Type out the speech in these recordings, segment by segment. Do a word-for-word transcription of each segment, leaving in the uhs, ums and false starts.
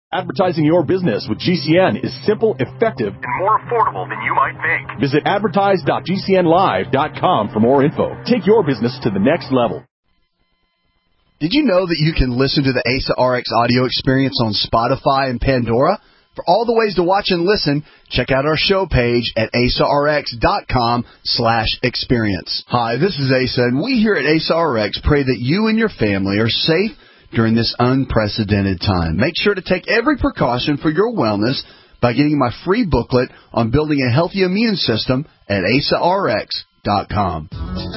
Advertising your business with G C N is simple, effective, and more affordable than you might think. Visit advertise dot g c n live dot com for more info. Take your business to the next level. Did you know that you can listen to the A S A R X audio experience on Spotify and Pandora? For all the ways to watch and listen, check out our show page at asarx dot com slash experience. Hi, this is Asa, and we here at A S A R X pray that you and your family are safe during this unprecedented time. Make sure to take every precaution for your wellness by getting my free booklet on building a healthy immune system at asarx dot com.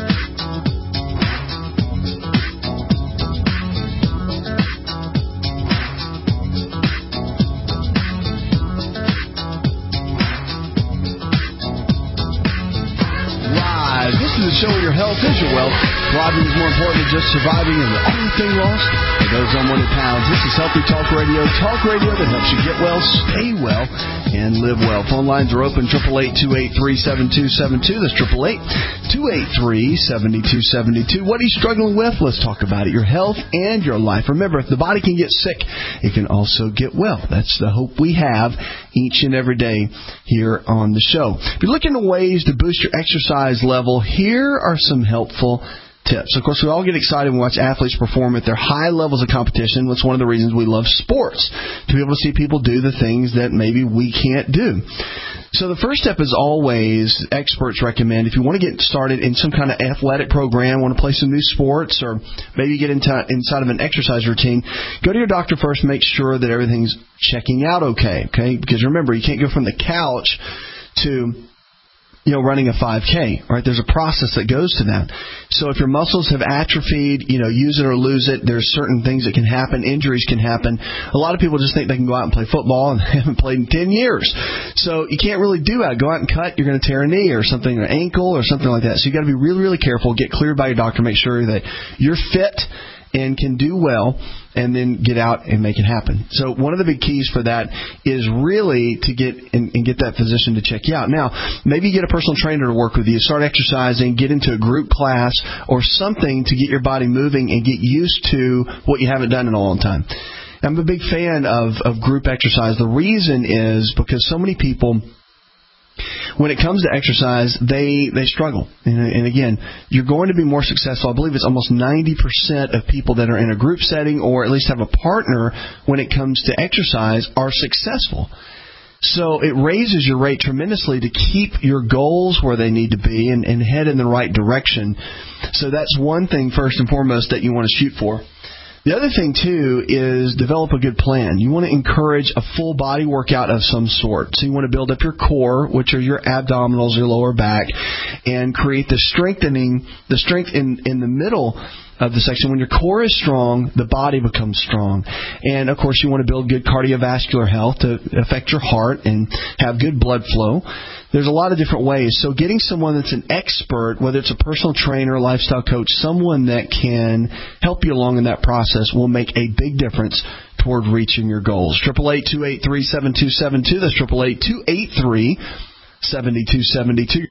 Live. This is the show where your health is your wealth. Thriving is more important than just surviving, and the only thing lost are those unwanted pounds. This is Healthy Talk Radio. Talk radio that helps you get well, stay well, and live well. Phone lines are open, eight eight eight, two eight three, seven two seven two. That's eight eight eight, two eight three, seven two seven two. What are you struggling with? Let's talk about it. Your health and your life. Remember, if the body can get sick, it can also get well. That's the hope we have each and every day here on the show. If you're looking at ways to boost your exercise level, here are some helpful tips. Of course, we all get excited when we watch athletes perform at their high levels of competition. That's one of the reasons we love sports, to be able to see people do the things that maybe we can't do. So the first step is always, experts recommend, if you want to get started in some kind of athletic program, want to play some new sports, or maybe get into inside of an exercise routine, go to your doctor first, make sure that everything's checking out okay, okay? Because remember, you can't go from the couch to, you know, running a five K, right? There's a process that goes to that. So if your muscles have atrophied, you know, use it or lose it, there's certain things that can happen. Injuries can happen. A lot of people just think they can go out and play football, and they haven't played in ten years. So you can't really do that. Go out and cut, you're going to tear a knee or something, or an ankle or something like that. So you got to be really, really careful. Get cleared by your doctor. Make sure that you're fit and can do well, and then get out and make it happen. So one of the big keys for that is really to get and, and get that physician to check you out. Now, maybe you get a personal trainer to work with you, start exercising, get into a group class or something to get your body moving and get used to what you haven't done in a long time. I'm a big fan of, of group exercise. The reason is because so many people, when it comes to exercise, they, they struggle. And, and again, you're going to be more successful. I believe it's almost ninety percent of people that are in a group setting or at least have a partner when it comes to exercise are successful. So it raises your rate tremendously to keep your goals where they need to be and, and head in the right direction. So that's one thing first and foremost that you want to shoot for. The other thing, too, is develop a good plan. You want to encourage a full body workout of some sort. So you want to build up your core, which are your abdominals, your lower back, and create the strengthening, the strength in, in the middle of the section. When your core is strong, the body becomes strong. And, of course, you want to build good cardiovascular health to affect your heart and have good blood flow. There's a lot of different ways. So getting someone that's an expert, whether it's a personal trainer, a lifestyle coach, someone that can help you along in that process will make a big difference toward reaching your goals. eight eight eight, two eight three, seven two seven two. That's eight eight eight, two eight three, seven two seven two.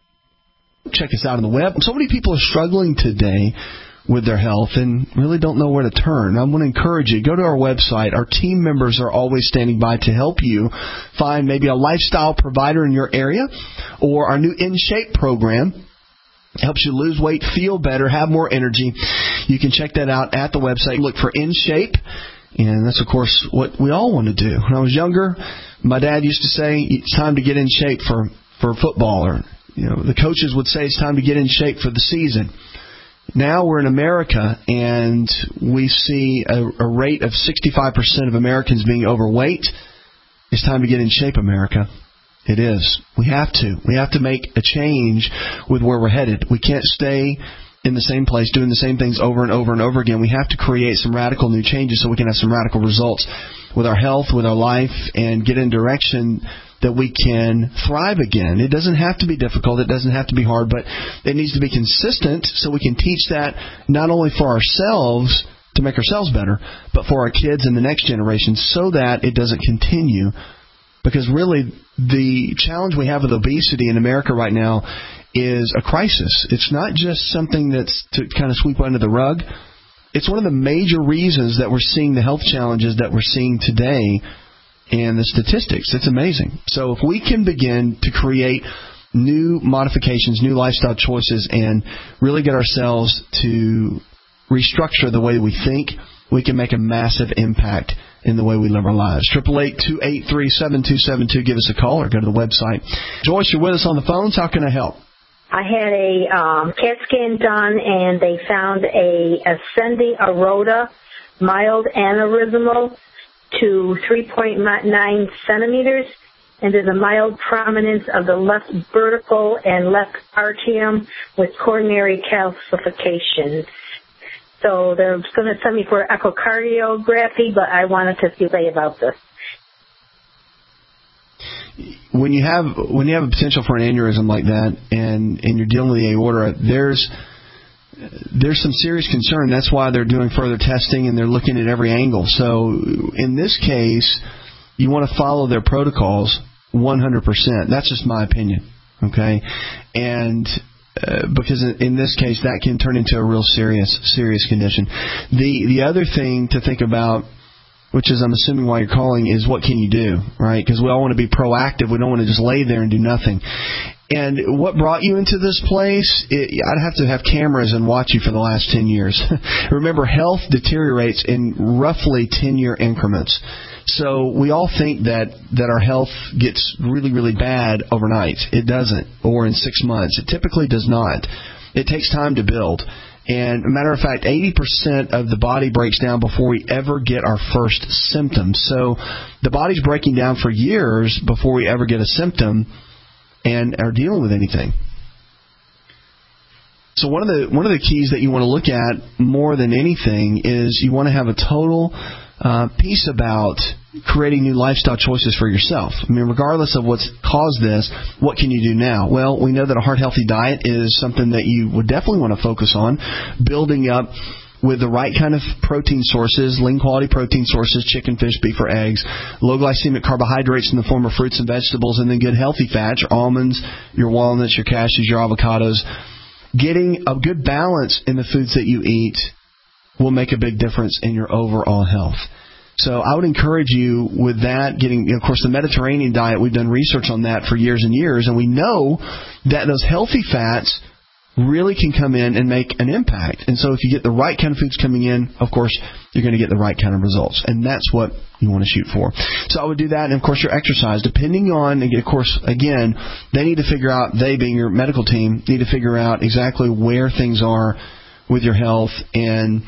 Check us out on the web. So many people are struggling today with their health and really don't know where to turn. I want to encourage you, go to our website. Our team members are always standing by to help you find maybe a lifestyle provider in your area, or our new In Shape program. It helps you lose weight, feel better, have more energy. You can check that out at the website. Look for In Shape, and that's, of course, what we all want to do. When I was younger, my dad used to say, it's time to get in shape for, for football, or you know, the coaches would say it's time to get in shape for the season. Now we're in America, and we see a, a rate of sixty-five percent of Americans being overweight. It's time to get in shape, America. It is. We have to. We have to make a change with where we're headed. We can't stay in the same place doing the same things over and over and over again. We have to create some radical new changes so we can have some radical results with our health, with our life, and get in direction that we can thrive again. It doesn't have to be difficult. It doesn't have to be hard, but it needs to be consistent so we can teach that not only for ourselves to make ourselves better, but for our kids and the next generation so that it doesn't continue. Because really, the challenge we have with obesity in America right now is a crisis. It's not just something that's to kind of sweep under the rug. it's one of the major reasons that we're seeing the health challenges that we're seeing today and the statistics. It's amazing. So if we can begin to create new modifications, new lifestyle choices, and really get ourselves to restructure the way we think, we can make a massive impact in the way we live our lives. eight eight eight, two eight three, seven two seven two. Give us a call or go to the website. Joyce, you're with us on the phones. How can I help? I had a um, CAT scan done, and they found a ascending aorta, mild aneurysmal, to three point nine centimeters, and there's a mild prominence of the left vertical and left atrium with coronary calcifications. So they're going to send me for echocardiography, but I wanted to see what they say about this. When you have when you have a potential for an aneurysm like that, and, and you're dealing with the aorta, there's there's some serious concern. That's why they're doing further testing and they're looking at every angle. So in this case, you want to follow their protocols one hundred percent. That's just my opinion, okay? And uh, because in this case, that can turn into a real serious serious condition. The the other thing to think about, which is I'm assuming why you're calling, is what can you do, right? Because we all want to be proactive. We don't want to just lay there and do nothing. And what brought you into this place, it, I'd have to have cameras and watch you for the last ten years. Remember, health deteriorates in roughly ten-year increments. So we all think that, that our health gets really, really bad overnight. It doesn't, or in six months. It typically does not. It takes time to build. And a matter of fact, eighty percent of the body breaks down before we ever get our first symptoms. So the body's breaking down for years before we ever get a symptom and are dealing with anything. So one of the one of the keys that you want to look at more than anything is you want to have a total uh, piece about creating new lifestyle choices for yourself. I mean, regardless of what's caused this, what can you do now? Well, we know that a heart-healthy diet is something that you would definitely want to focus on, building up with the right kind of protein sources, lean quality protein sources, chicken, fish, beef, or eggs, low glycemic carbohydrates in the form of fruits and vegetables, and then good healthy fats, your almonds, your walnuts, your cashews, your avocados. Getting a good balance in the foods that you eat will make a big difference in your overall health. So I would encourage you with that, getting, you know, of course, the Mediterranean diet, we've done research on that for years and years, and we know that those healthy fats really can come in and make an impact. And so if you get the right kind of foods coming in, of course, you're going to get the right kind of results. And that's what you want to shoot for. So I would do that. And, of course, your exercise, depending on, and of course, again, they need to figure out, they being your medical team, need to figure out exactly where things are with your health and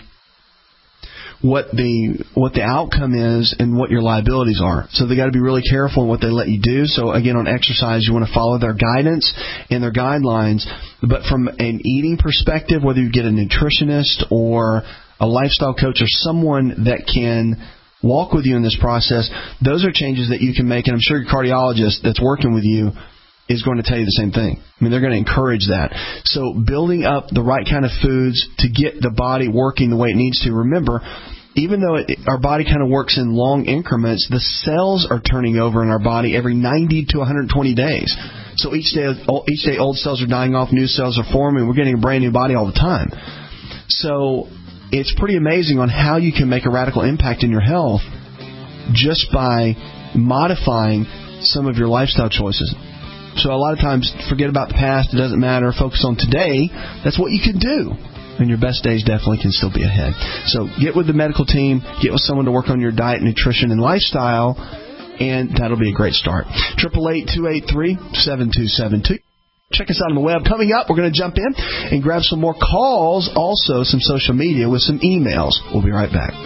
what the what the outcome is and what your liabilities are. So they got to be really careful in what they let you do. So again, on exercise, you want to follow their guidance and their guidelines. But from an eating perspective, whether you get a nutritionist or a lifestyle coach or someone that can walk with you in this process, those are changes that you can make. And I'm sure your cardiologist that's working with you is going to tell you the same thing. I mean, they're going to encourage that. So building up the right kind of foods to get the body working the way it needs to. Remember, even though it, our body kind of works in long increments, the cells are turning over in our body every ninety to one hundred twenty days. So each day, each day old cells are dying off, new cells are forming. We're getting a brand new body all the time. So it's pretty amazing on how you can make a radical impact in your health just by modifying some of your lifestyle choices. So a lot of times, forget about the past. It doesn't matter. Focus on today. That's what you can do. And your best days definitely can still be ahead. So get with the medical team. Get with someone to work on your diet, nutrition, and lifestyle. And that'll be a great start. eight eight eight, two eight three, seven two seven two. Check us out on the web. Coming up, we're going to jump in and grab some more calls. Also, some social media with some emails. We'll be right back.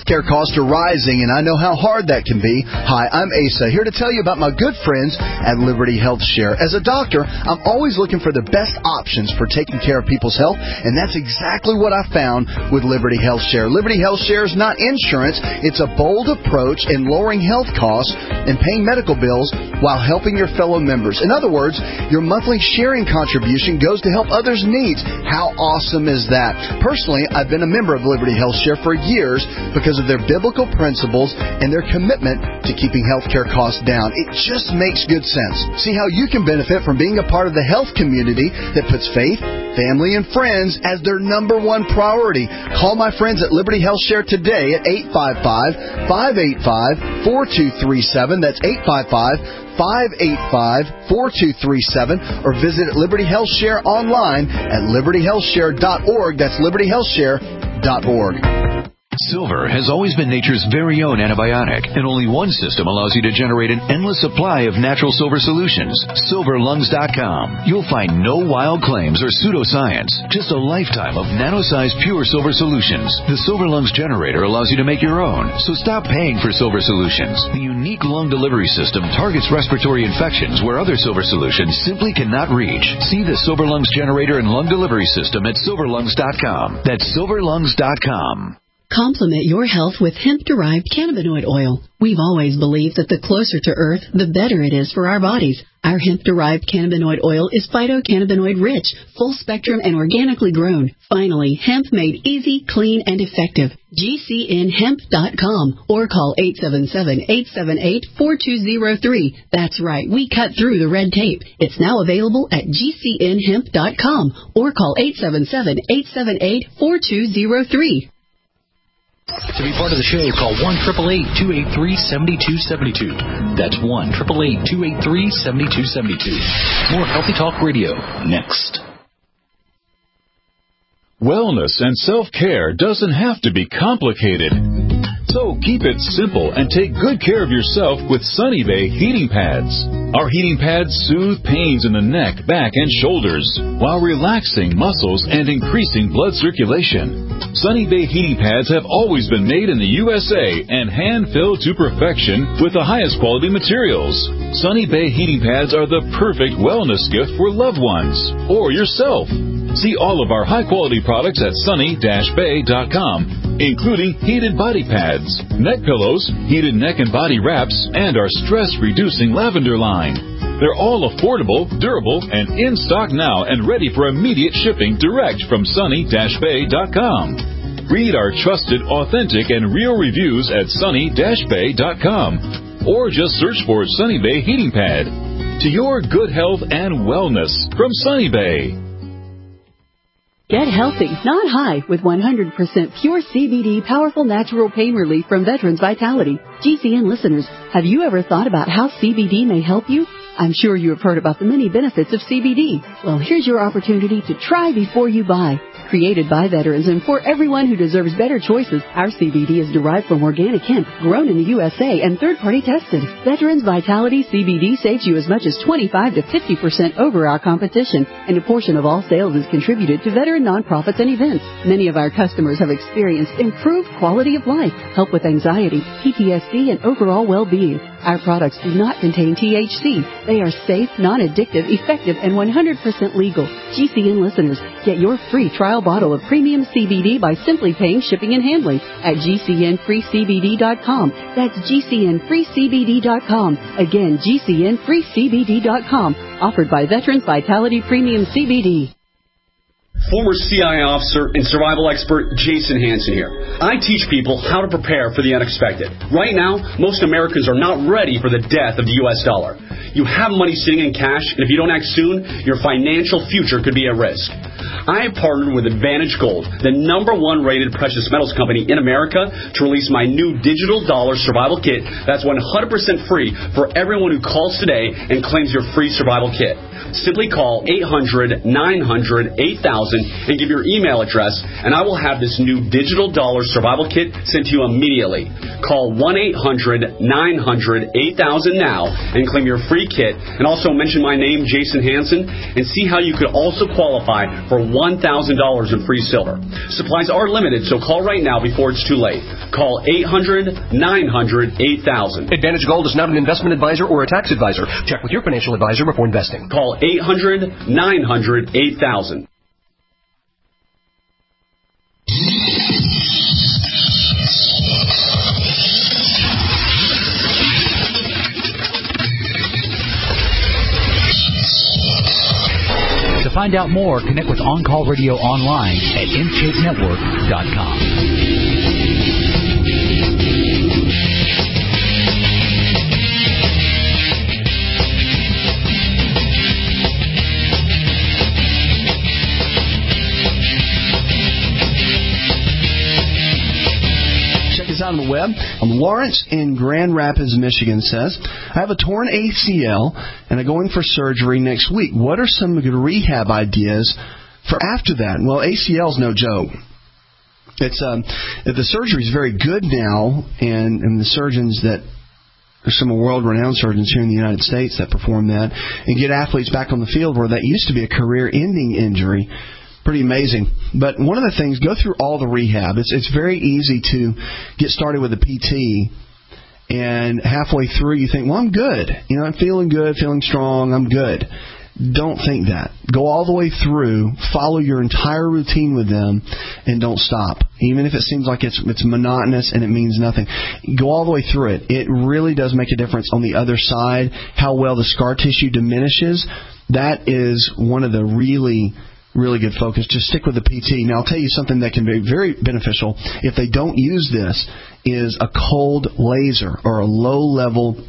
Healthcare costs are rising, and I know how hard that can be. Hi, I'm Asa, here to tell you about my good friends at Liberty Health Share. As a doctor, I'm always looking for the best options for taking care of people's health, and that's exactly what I found with Liberty Health Share. Liberty Health Share is not insurance. It's a bold approach in lowering health costs and paying medical bills while helping your fellow members. In other words, your monthly sharing contribution goes to help others' needs. How awesome is that? Personally, I've been a member of Liberty Health Share for years because of their biblical principles and their commitment to keeping healthcare costs down. It just makes good sense. See how you can benefit from being a part of the health community that puts faith, family, and friends as their number one priority. Call my friends at Liberty Health Share today at eight five five, five eight five, four two three seven. That's eight five five, five eight five, four two three seven. Or visit Liberty Health Share online at liberty health share dot org. That's liberty health share dot org. Silver has always been nature's very own antibiotic, and only one system allows you to generate an endless supply of natural silver solutions. silver lungs dot com. You'll find no wild claims or pseudoscience, just a lifetime of nano-sized pure silver solutions. The Silver Lungs generator allows you to make your own, so stop paying for silver solutions. The unique lung delivery system targets respiratory infections where other silver solutions simply cannot reach. See the Silver Lungs generator and lung delivery system at silver lungs dot com. That's silver lungs dot com. Complement your health with hemp-derived cannabinoid oil. We've always believed that the closer to Earth, the better it is for our bodies. Our hemp-derived cannabinoid oil is phytocannabinoid-rich, full-spectrum, and organically grown. Finally, hemp made easy, clean, and effective. G C N hemp dot com or call eight seven seven, eight seven eight, four two zero three. That's right, we cut through the red tape. It's now available at G C N hemp dot com or call eight seven seven, eight seven eight, four two zero three. To be part of the show, call one eight eight eight, two eight three, seven two seven two. That's one eight eight eight, two eight three, seven two seven two. More Healthy Talk Radio next. Wellness and self-care doesn't have to be complicated. So keep it simple and take good care of yourself with Sunny Bay heating pads. Our heating pads soothe pains in the neck, back, and shoulders while relaxing muscles and increasing blood circulation. Sunny Bay heating pads have always been made in the U S A and hand-filled to perfection with the highest quality materials. Sunny Bay heating pads are the perfect wellness gift for loved ones or yourself. See all of our high-quality products at sunny dash bay dot com, including heated body pads, neck pillows, heated neck and body wraps, and our stress-reducing lavender line. They're all affordable, durable, and in stock now and ready for immediate shipping direct from sunny dash bay dot com. Read our trusted, authentic, and real reviews at sunny dash bay dot com or just search for Sunny Bay Heating Pad. To your good health and wellness from Sunny Bay. Get healthy, not high, with one hundred percent pure C B D powerful natural pain relief from Veterans Vitality. G C N listeners, have you ever thought about how C B D may help you? I'm sure you have heard about the many benefits of C B D. Well, here's your opportunity to try before you buy. Created by veterans and for everyone who deserves better choices, our C B D is derived from organic hemp, grown in the U S A and third-party tested. Veterans Vitality C B D saves you as much as twenty-five to fifty percent over our competition, and a portion of all sales is contributed to veteran nonprofits and events. Many of our customers have experienced improved quality of life, help with anxiety, P T S D, and overall well-being. Our products do not contain T H C. They are safe, non-addictive, effective, and one hundred percent legal. G C N listeners, get your free trial bottle of premium C B D by simply paying shipping and handling at G C N free C B D dot com. That's G C N free C B D dot com. Again, G C N free C B D dot com. Offered by Veterans Vitality Premium C B D. Former C I A officer and survival expert Jason Hansen here. I teach people how to prepare for the unexpected. Right now, most Americans are not ready for the death of the U S dollar. You have money sitting in cash, and if you don't act soon, your financial future could be at risk. I have partnered with Advantage Gold, the number one rated precious metals company in America, to release my new digital dollar survival kit that's one hundred percent free for everyone who calls today and claims your free survival kit. Simply call eight hundred, nine hundred, eight thousand and give your email address, and I will have this new digital dollar survival kit sent to you immediately. Call one eight hundred, nine hundred, eight thousand now and claim your free kit, and also mention my name, Jason Hansen, and see how you could also qualify for one thousand dollars in free silver. Supplies are limited, so call right now before it's too late. Call eight hundred, nine hundred, eight thousand. Advantage Gold is not an investment advisor or a tax advisor. Check with your financial advisor before investing. Call eight hundred, nine hundred, eight thousand. To find out more, connect with On Call Radio online at in shape network dot com. On the web. Lawrence in Grand Rapids, Michigan says, I have a torn A C L and I'm going for surgery next week. What are some good rehab ideas for after that? Well, A C L is no joke. It's um, the surgery is very good now, and, and the surgeons that there's some world-renowned surgeons here in the United States that perform that and get athletes back on the field where that used to be a career-ending injury. Pretty amazing. But one of the things, go through all the rehab. It's it's very easy to get started with a P T, and halfway through you think, well, I'm good. You know, I'm feeling good, feeling strong, I'm good. Don't think that. Go all the way through, follow your entire routine with them, and don't stop. Even if it seems like it's it's monotonous and it means nothing. Go all the way through it. It really does make a difference on the other side, how well the scar tissue diminishes. That is one of the really... really good focus. Just stick with the P T. Now, I'll tell you something that can be very beneficial if they don't use this is a cold laser or a low-level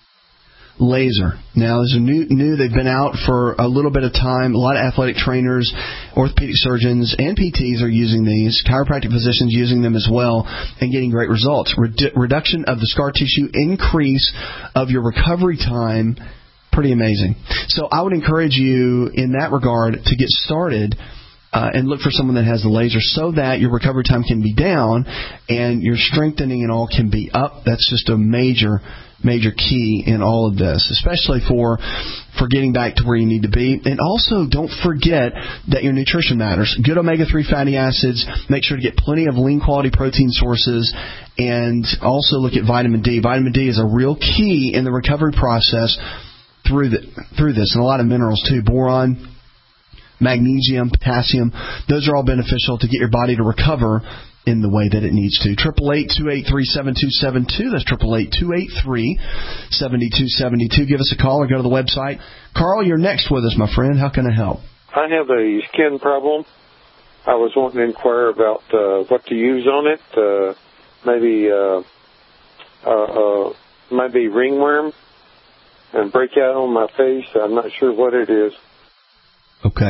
laser. Now, there's a new, new, they've been out for a little bit of time. A lot of athletic trainers, orthopedic surgeons, and P Ts are using these. Chiropractic physicians using them as well and getting great results. Redu- reduction of the scar tissue, increase of your recovery time. Pretty amazing. So I would encourage you in that regard to get started uh, and look for someone that has the laser so that your recovery time can be down and your strengthening and all can be up. That's just a major, major key in all of this, especially for for getting back to where you need to be. And also don't forget that your nutrition matters. Good omega three fatty acids. Make sure to get plenty of lean quality protein sources. And also look at vitamin D. Vitamin D is a real key in the recovery process through the, through this, and a lot of minerals too. Boron, magnesium, potassium, those are all beneficial to get your body to recover in the way that it needs to. triple eight, two eight three, seven two seven two. That's triple eight, two eight three, seven two seven two. Give us a call or go to the website. Carl, you're next with us, my friend. How can I help? I have a skin problem. I was wanting to inquire about uh, what to use on it. Uh, maybe uh, uh, uh, maybe ringworm. And breakout on my face. I'm not sure what it is. Okay.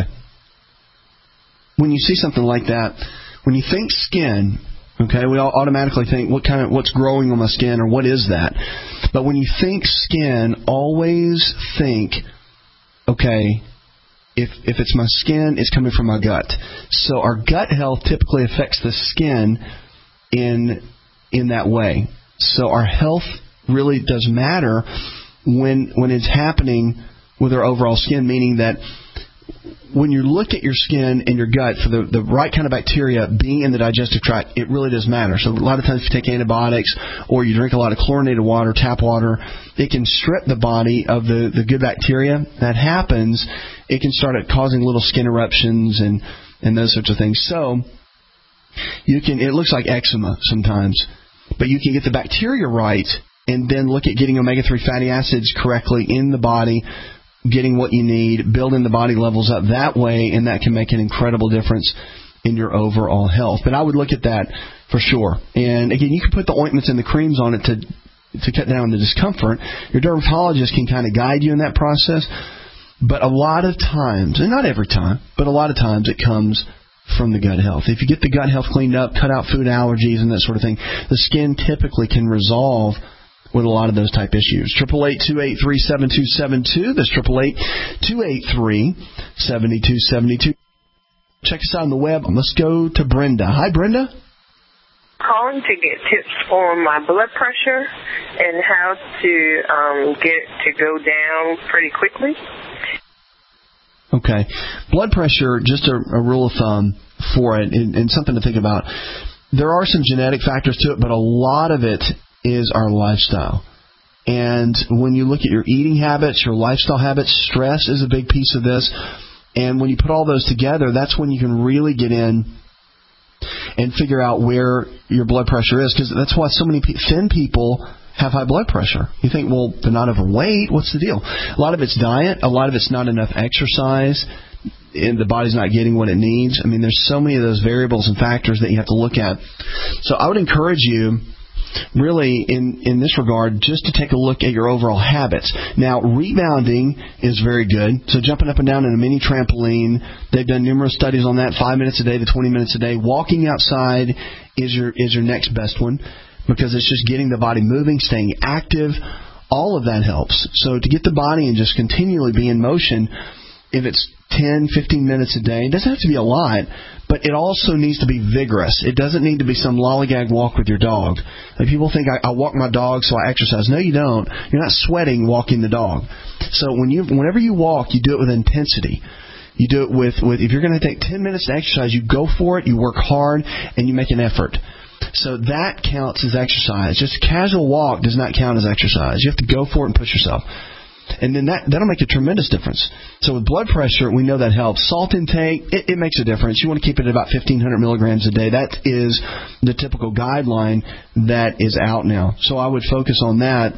When you see something like that, when you think skin, okay, we all automatically think what kind of what's growing on my skin or what is that? But when you think skin, always think, okay, if if it's my skin, it's coming from my gut. So our gut health typically affects the skin in in that way. So our health really does matter when when it's happening with our overall skin, meaning that when you look at your skin and your gut for the, the right kind of bacteria being in the digestive tract, it really does matter. So a lot of times if you take antibiotics or you drink a lot of chlorinated water, tap water, it can strip the body of the, the good bacteria. That happens, it can start causing little skin eruptions and, and those sorts of things. So you can, it looks like eczema sometimes, but you can get the bacteria right and then look at getting omega three fatty acids correctly in the body, getting what you need, building the body levels up that way, and that can make an incredible difference in your overall health. But I would look at that for sure. And again, you can put the ointments and the creams on it to to cut down the discomfort. Your dermatologist can kind of guide you in that process. But a lot of times, and not every time, but a lot of times it comes from the gut health. If you get the gut health cleaned up, cut out food allergies and that sort of thing, the skin typically can resolve with a lot of those type issues. triple eight, two eight three, seven two seven two. That's triple eight, two eight three, seven two seven two. Check us out on the web. Let's go to Brenda. Hi, Brenda. Calling to get tips on my blood pressure and how to um, get it to go down pretty quickly. Okay. Blood pressure, just a, a rule of thumb for it, and, and something to think about. There are some genetic factors to it, but a lot of it is our lifestyle. And when you look at your eating habits, your lifestyle habits, stress is a big piece of this. And when you put all those together, that's when you can really get in and figure out where your blood pressure is, because that's why so many thin people have high blood pressure. You think, well, they're not overweight. What's the deal? A lot of it's diet. A lot of it's not enough exercise, and the body's not getting what it needs. I mean, there's so many of those variables and factors that you have to look at. So I would encourage you, really, in, in this regard, just to take a look at your overall habits. Now, rebounding is very good. So jumping up and down in a mini trampoline, they've done numerous studies on that, five minutes a day to twenty minutes a day. Walking outside is your is your next best one, because it's just getting the body moving, staying active. All of that helps. So to get the body and just continually be in motion, if it's ten, fifteen minutes a day, it doesn't have to be a lot, but it also needs to be vigorous. It doesn't need to be some lollygag walk with your dog. Like, people think, I, I walk my dog so I exercise. No, you don't. You're not sweating walking the dog. So when you, whenever you walk, you do it with intensity. You do it with, with if you're going to take ten minutes to exercise, you go for it, you work hard, and you make an effort. So that counts as exercise. Just a casual walk does not count as exercise. You have to go for it and push yourself. And then that, that'll make a tremendous difference. So with blood pressure, we know that helps. Salt intake, it, it makes a difference. You want to keep it at about fifteen hundred milligrams a day. That is the typical guideline that is out now. So I would focus on that,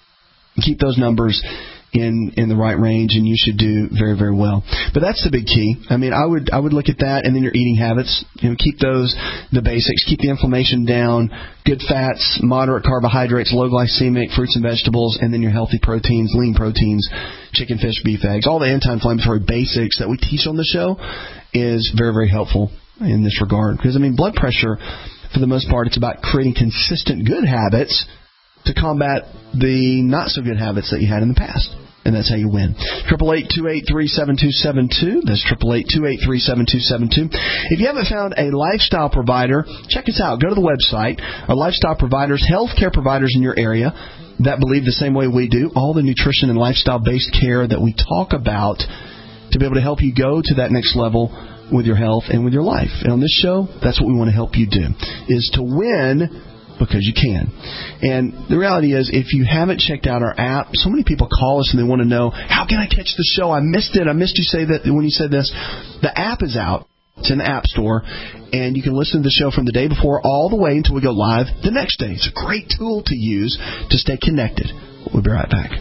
keep those numbers in in the right range, and you should do very, very well. But that's the big key. I mean, I would I would look at that, and then your eating habits. You know, keep those the basics. Keep the inflammation down. Good fats, moderate carbohydrates, low glycemic fruits and vegetables, and then your healthy proteins, lean proteins, chicken, fish, beef, eggs. All the anti-inflammatory basics that we teach on the show is very, very helpful in this regard. Because I mean, blood pressure, for the most part, it's about creating consistent good habits to combat the not-so-good habits that you had in the past. And that's how you win. triple eight, two eight three, seven two seven two. That's triple eight, two eight three, seven two seven two. If you haven't found a lifestyle provider, check us out. Go to the website. Our lifestyle providers, healthcare providers in your area that believe the same way we do, all the nutrition and lifestyle-based care that we talk about to be able to help you go to that next level with your health and with your life. And on this show, that's what we want to help you do, is to win because you can. And the reality is, if you haven't checked out our app, so many people call us and they want to know, how can I catch the show? I missed it. I missed you say that when you said this. The app is out. It's in the App Store, and you can listen to the show from the day before all the way until we go live the next day. It's a great tool to use to stay connected. We'll be right back.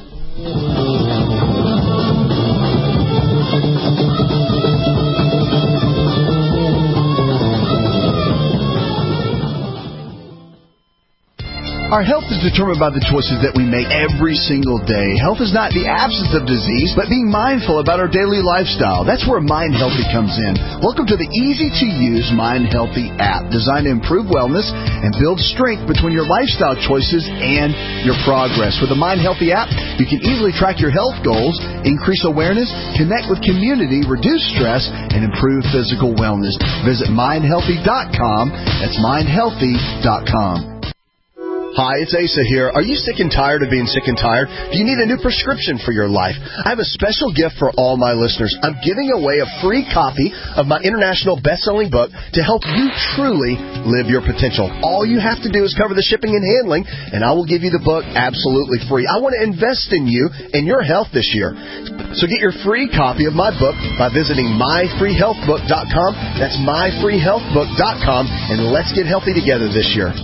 Our health is determined by the choices that we make every single day. Health is not the absence of disease, but being mindful about our daily lifestyle. That's where Mind Healthy comes in. Welcome to the easy-to-use Mind Healthy app, designed to improve wellness and build strength between your lifestyle choices and your progress. With the Mind Healthy app, you can easily track your health goals, increase awareness, connect with community, reduce stress, and improve physical wellness. Visit mind healthy dot com. That's mind healthy dot com. Hi, it's Asa here. Are you sick and tired of being sick and tired? Do you need a new prescription for your life? I have a special gift for all my listeners. I'm giving away a free copy of my international best-selling book to help you truly live your potential. All you have to do is cover the shipping and handling, and I will give you the book absolutely free. I want to invest in you and your health this year. So get your free copy of my book by visiting my free health book dot com. That's my free health book dot com, and let's get healthy together this year.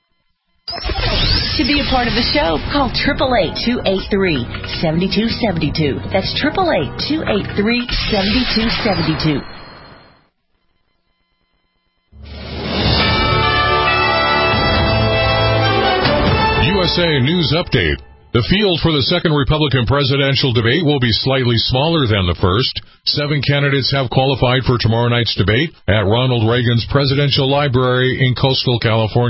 To be a part of the show, call eight eight eight, two eight three, seven two seven two. That's eight eight eight, two eight three, seven two seven two. U S A News Update. The field for the second Republican presidential debate will be slightly smaller than the first. Seven candidates have qualified for tomorrow night's debate at Ronald Reagan's Presidential Library in coastal California.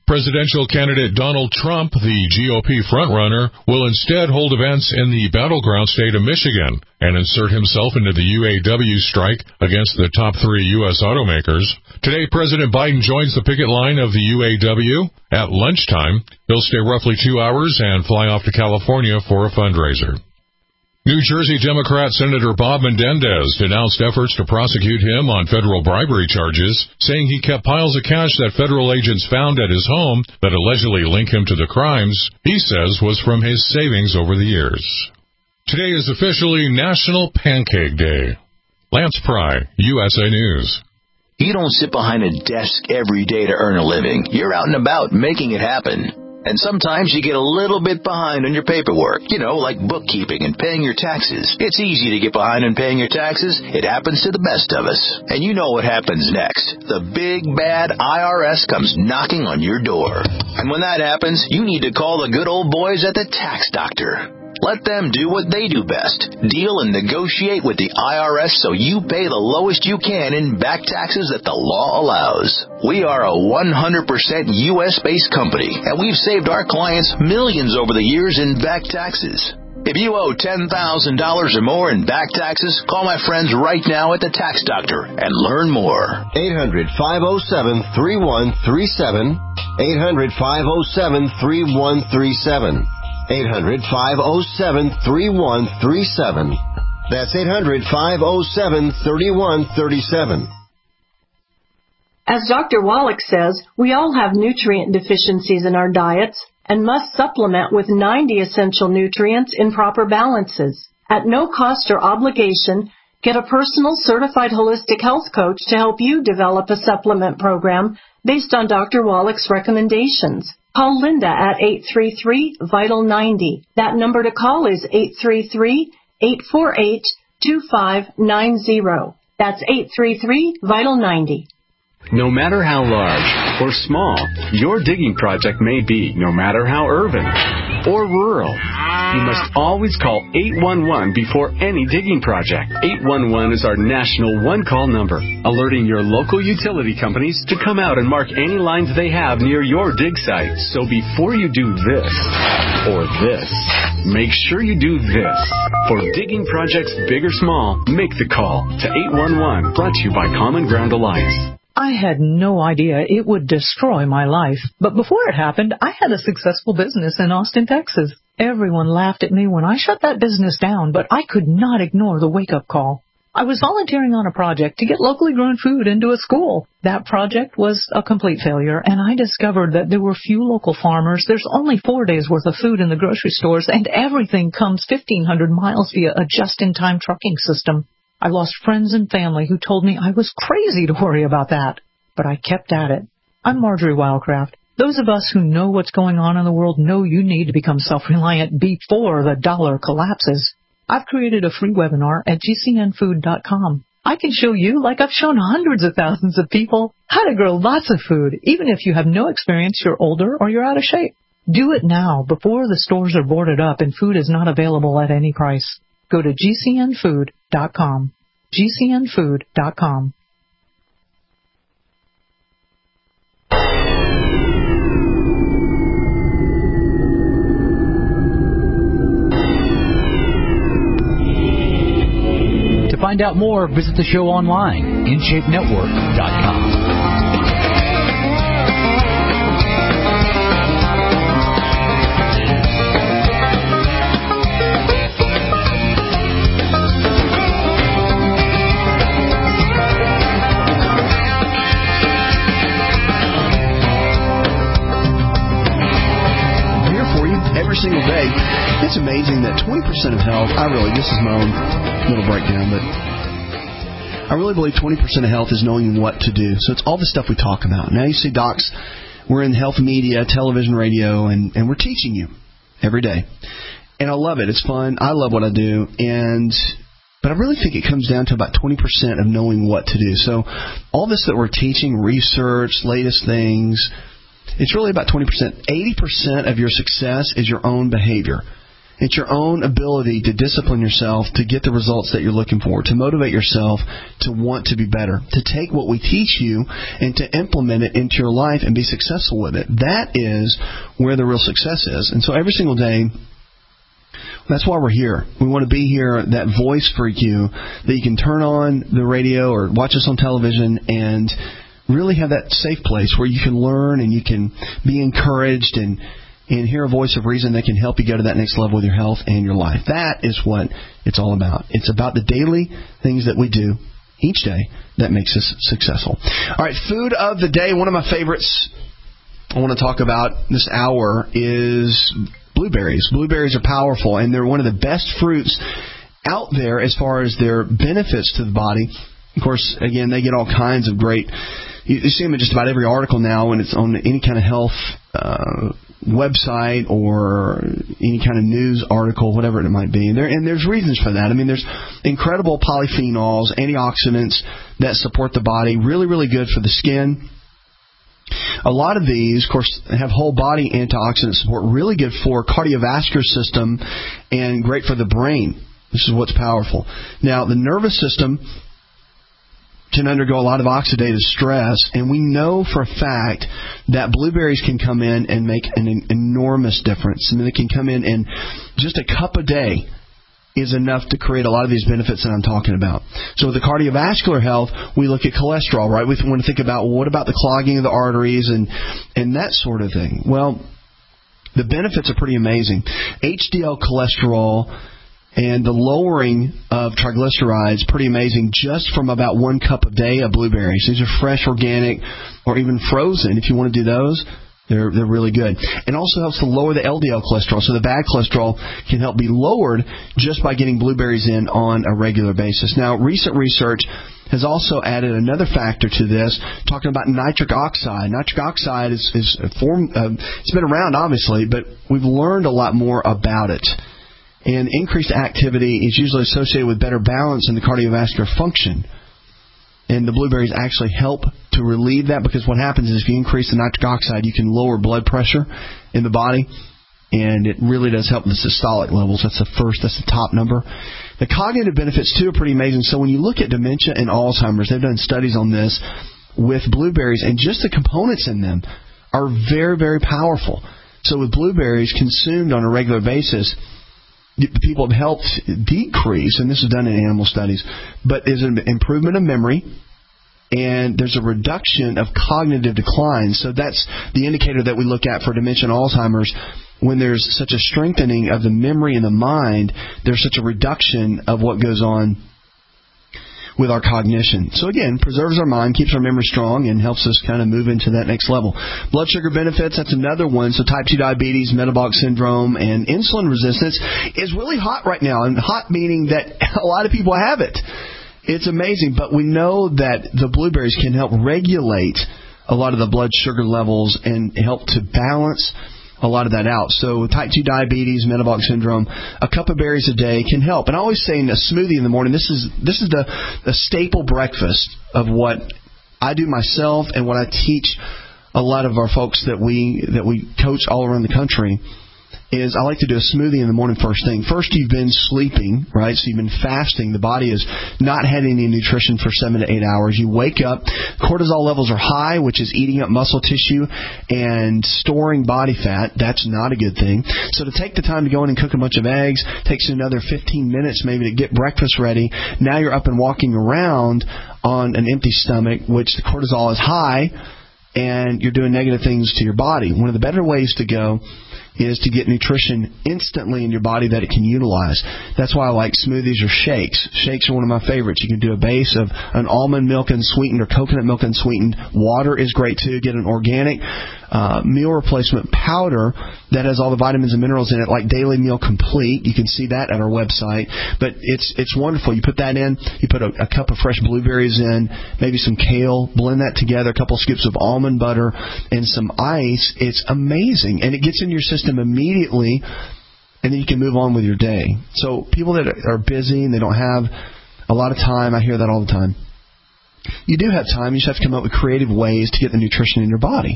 Presidential candidate Donald Trump, the G O P frontrunner, will instead hold events in the battleground state of Michigan and insert himself into the U A W strike against the top three U S automakers. Today, President Biden joins the picket line of the U A W. At lunchtime, he'll stay roughly two hours and fly off to California for a fundraiser. New Jersey Democrat Senator Bob Menendez denounced efforts to prosecute him on federal bribery charges, saying he kept piles of cash that federal agents found at his home that allegedly link him to the crimes he says was from his savings over the years. Today is officially National Pancake Day. Lance Pry, U S A News. You don't sit behind a desk every day to earn a living. You're out and about making it happen. And sometimes you get a little bit behind on your paperwork, you know, like bookkeeping and paying your taxes. It's easy to get behind on paying your taxes. It happens to the best of us. And you know what happens next. The big, bad I R S comes knocking on your door. And when that happens, you need to call the good old boys at the Tax Doctor. Let them do what they do best. Deal and negotiate with the I R S so you pay the lowest you can in back taxes that the law allows. We are a one hundred percent U S-based company, and we've saved our clients millions over the years in back taxes. If you owe ten thousand dollars or more in back taxes, call my friends right now at the Tax Doctor and learn more. eight hundred, five oh seven, three one three seven. eight hundred, five oh seven, three one three seven. eight hundred, five oh seven, three one three seven. That's eight hundred, five oh seven, three one three seven. As Doctor Wallach says, we all have nutrient deficiencies in our diets and must supplement with ninety essential nutrients in proper balances. At no cost or obligation, get a personal certified holistic health coach to help you develop a supplement program based on Doctor Wallach's recommendations. Call Linda at eight three three, vital ninety. That number to call is eight three three, eight four eight, two five nine zero. That's eight three three, vital ninety. No matter how large or small your digging project may be, no matter how urban or rural, you must always call eight one one before any digging project. eight one one is our national one-call number, alerting your local utility companies to come out and mark any lines they have near your dig site. So before you do this or this, make sure you do this. For digging projects big or small, make the call to eight one one, brought to you by Common Ground Alliance. I had no idea it would destroy my life. But before it happened, I had a successful business in Austin, Texas. Everyone laughed at me when I shut that business down, but I could not ignore the wake-up call. I was volunteering on a project to get locally grown food into a school. That project was a complete failure, and I discovered that there were few local farmers. There's only four days' worth of food in the grocery stores, and everything comes fifteen hundred miles via a just-in-time trucking system. I lost friends and family who told me I was crazy to worry about that. But I kept at it. I'm Marjorie Wildcraft. Those of us who know what's going on in the world know you need to become self-reliant before the dollar collapses. I've created a free webinar at G C N food dot com. I can show you, like I've shown hundreds of thousands of people, how to grow lots of food, even if you have no experience, you're older, or you're out of shape. Do it now before the stores are boarded up and food is not available at any price. Go to G C N food dot com. G C N food dot com. To find out more, visit the show online, in shape network dot com. Single day. It's amazing that twenty percent of health, I really, this is my own little breakdown, but I really believe twenty percent of health is knowing what to do. So it's all the stuff we talk about. Now you see docs, we're in health media, television, radio, and, and we're teaching you every day. And I love it. It's fun. I love what I do. And but I really think it comes down to about twenty percent of knowing what to do. So all this that we're teaching, research, latest things, it's really about twenty percent. eighty percent of your success is your own behavior. It's your own ability to discipline yourself to get the results that you're looking for, to motivate yourself to want to be better, to take what we teach you and to implement it into your life and be successful with it. That is where the real success is. And so every single day, that's why we're here. We want to be here, that voice for you, that you can turn on the radio or watch us on television and really have that safe place where you can learn and you can be encouraged and and hear a voice of reason that can help you go to that next level with your health and your life. That is what it's all about. It's about the daily things that we do each day that makes us successful. All right, food of the day. One of my favorites I want to talk about this hour is blueberries. Blueberries are powerful, and they're one of the best fruits out there as far as their benefits to the body. Of course, again, they get all kinds of great... You see them in just about every article now when it's on any kind of health uh, website or any kind of news article, whatever it might be. And, there, and there's reasons for that. I mean, there's incredible polyphenols, antioxidants that support the body, really, really good for the skin. A lot of these, of course, have whole body antioxidant support, really good for cardiovascular system and great for the brain. This is what's powerful. Now, the nervous system can undergo a lot of oxidative stress, and we know for a fact that blueberries can come in and make an enormous difference. I mean, they can come in and just a cup a day is enough to create a lot of these benefits that I'm talking about. So with the cardiovascular health, we look at cholesterol, right? We want to think about, well, what about the clogging of the arteries and, and that sort of thing? Well, the benefits are pretty amazing. H D L cholesterol and the lowering of triglycerides, pretty amazing, just from about one cup a day of blueberries. These are fresh, organic, or even frozen. If you want to do those, they're they're really good. It also helps to lower the L D L cholesterol, so the bad cholesterol can help be lowered just by getting blueberries in on a regular basis. Now, recent research has also added another factor to this, talking about nitric oxide. Nitric oxide is, is a form, uh, it's been around, obviously, but we've learned a lot more about it. And increased activity is usually associated with better balance in the cardiovascular function. And the blueberries actually help to relieve that, because what happens is if you increase the nitric oxide, you can lower blood pressure in the body. And it really does help the systolic levels. That's the first, that's the top number. The cognitive benefits, too, are pretty amazing. So when you look at dementia and Alzheimer's, they've done studies on this with blueberries, and just the components in them are very, very powerful. So with blueberries consumed on a regular basis, people have helped decrease, and this is done in animal studies, but there's an improvement of memory, and there's a reduction of cognitive decline. So that's the indicator that we look at for dementia and Alzheimer's. When there's such a strengthening of the memory and the mind, there's such a reduction of what goes on with our cognition. So again, preserves our mind, keeps our memory strong, and helps us kind of move into that next level. Blood sugar benefits, that's another one. So type two diabetes, metabolic syndrome, and insulin resistance is really hot right now. And hot meaning that a lot of people have it. It's amazing. But we know that the blueberries can help regulate a lot of the blood sugar levels and help to balance a lot of that out. So type two diabetes, metabolic syndrome, a cup of berries a day can help. And I always say in a smoothie in the morning, this is this is the, the staple breakfast of what I do myself and what I teach a lot of our folks that we that we coach all around the country. Is I like to do a smoothie in the morning first thing. First, you've been sleeping, right? So you've been fasting. The body has not had any nutrition for seven to eight hours. You wake up, cortisol levels are high, which is eating up muscle tissue and storing body fat. That's not a good thing. So to take the time to go in and cook a bunch of eggs takes you another fifteen minutes maybe to get breakfast ready. Now you're up and walking around on an empty stomach, which the cortisol is high, and you're doing negative things to your body. One of the better ways to go is to get nutrition instantly in your body that it can utilize. That's why I like smoothies or shakes. Shakes are one of my favorites. You can do a base of an almond milk unsweetened or coconut milk unsweetened. Water is great too. Get an organic uh, meal replacement powder that has all the vitamins and minerals in it, like Daily Meal Complete. You can see that at our website. But it's it's wonderful. You put that in. You put a, a cup of fresh blueberries in, maybe some kale. Blend that together. A couple scoops of almond butter and some ice. It's amazing, and it gets in your system immediately, and then you can move on with your day. So people that are busy and they don't have a lot of time, I hear that all the time. You do have time. You just have to come up with creative ways to get the nutrition in your body.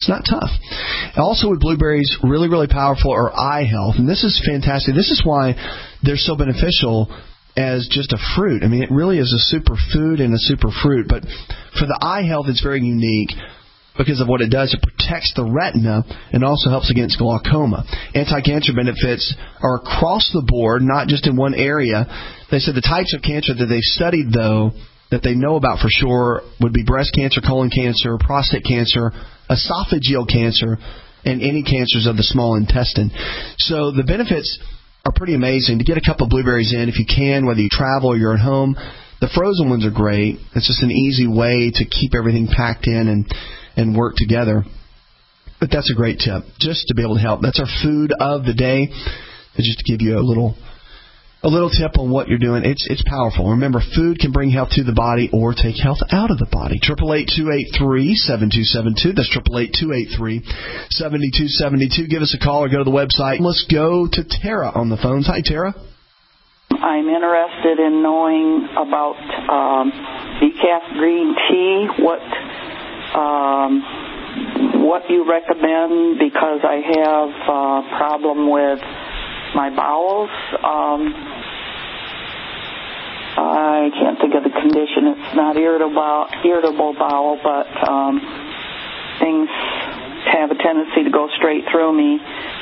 It's not tough. Also with blueberries, really, really powerful are eye health. And this is fantastic. This is why they're so beneficial as just a fruit. I mean, it really is a super food and a super fruit. But for the eye health, it's very unique because of what it does. It protects the retina and also helps against glaucoma. Anti-cancer benefits are across the board, not just in one area. They said the types of cancer that they've studied, though, that they know about for sure would be breast cancer, colon cancer, prostate cancer, esophageal cancer, and any cancers of the small intestine. So the benefits are pretty amazing. To get a couple of blueberries in, if you can, whether you travel or you're at home, the frozen ones are great. It's just an easy way to keep everything packed in and, and work together. But that's a great tip, just to be able to help. That's our food of the day. Just to give you a little a little tip on what you're doing. It's it's powerful. Remember, food can bring health to the body or take health out of the body. eight eight eight, two eight three, seven two seven two. That's eight eight eight, two eight three, seven two seven two. Give us a call or go to the website. Let's go to Tara on the phones. Hi, Tara. I'm interested in knowing about um, decaf green tea. What um, what you recommend, because I have a problem with my bowels. Um, I can't think of the condition. It's not irritable, irritable bowel, but um, things have a tendency to go straight through me.